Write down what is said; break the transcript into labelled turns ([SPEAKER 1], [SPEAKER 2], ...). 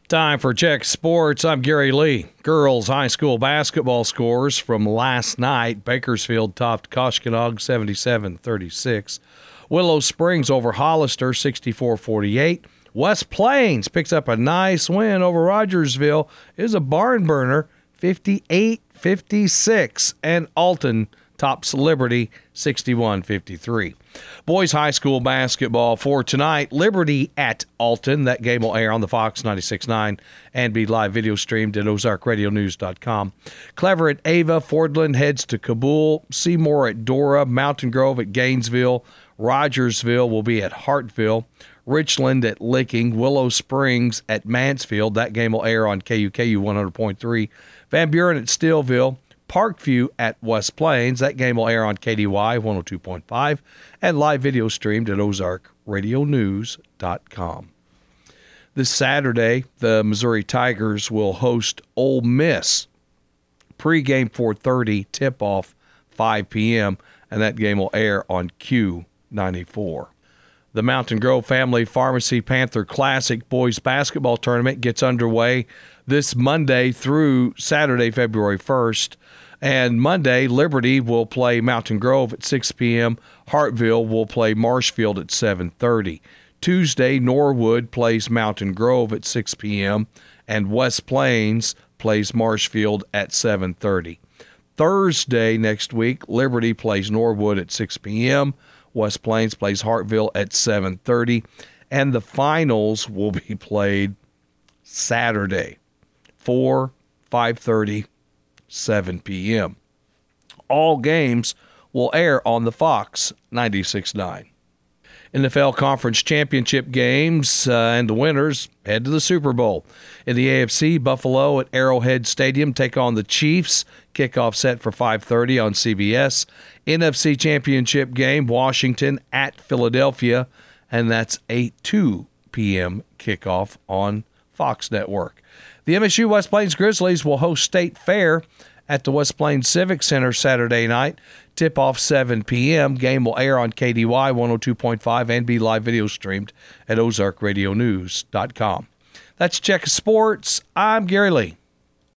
[SPEAKER 1] Time for Check Sports. I'm Gary Lee. Girls high school basketball scores from last night. Bakersfield topped Koshkonong 77-36. Willow Springs over Hollister 64-48. West Plains picks up a nice win over Rogersville. It was a barn burner 58-56. And Alton tops Liberty 61-53. Boys high school basketball for tonight. Liberty at Alton. That game will air on the Fox 96.9 and be live video streamed at OzarkRadioNews.com. Clever at Ava. Fordland heads to Kabul. Seymour at Dora. Mountain Grove at Gainesville. Rogersville will be at Hartville. Richland at Licking. Willow Springs at Mansfield. That game will air on KUKU 100.3. Van Buren at Steelville. Parkview at West Plains. That game will air on KDY 102.5 and live video streamed at OzarkRadioNews.com. This Saturday, the Missouri Tigers will host Ole Miss. Pre-game 4:30, tip-off 5 p.m., and that game will air on Q94. The Mountain Grove Family Pharmacy Panther Classic Boys Basketball Tournament gets underway this Monday through Saturday, February 1st. And Monday, Liberty will play Mountain Grove at 6 p.m. Hartville will play Marshfield at 7:30. Tuesday, Norwood plays Mountain Grove at 6 p.m. and West Plains plays Marshfield at 7:30. Thursday next week, Liberty plays Norwood at 6 p.m. West Plains plays Hartville at 7:30. And the finals will be played Saturday, 4, 5:30, 7 p.m. All games will air on the Fox 96.9. NFL Conference Championship games and the winners head to the Super Bowl. In the AFC, Buffalo at Arrowhead Stadium take on the Chiefs. Kickoff set for 5:30 on CBS. NFC Championship game, Washington at Philadelphia, and that's a 2 p.m. kickoff on Fox Network. The MSU West Plains Grizzlies will host State Fair at the West Plains Civic Center Saturday night. Tip-off 7 p.m. Game will air on KDY 102.5 and be live video streamed at OzarkRadioNews.com. That's Check Sports. I'm Gary Lee.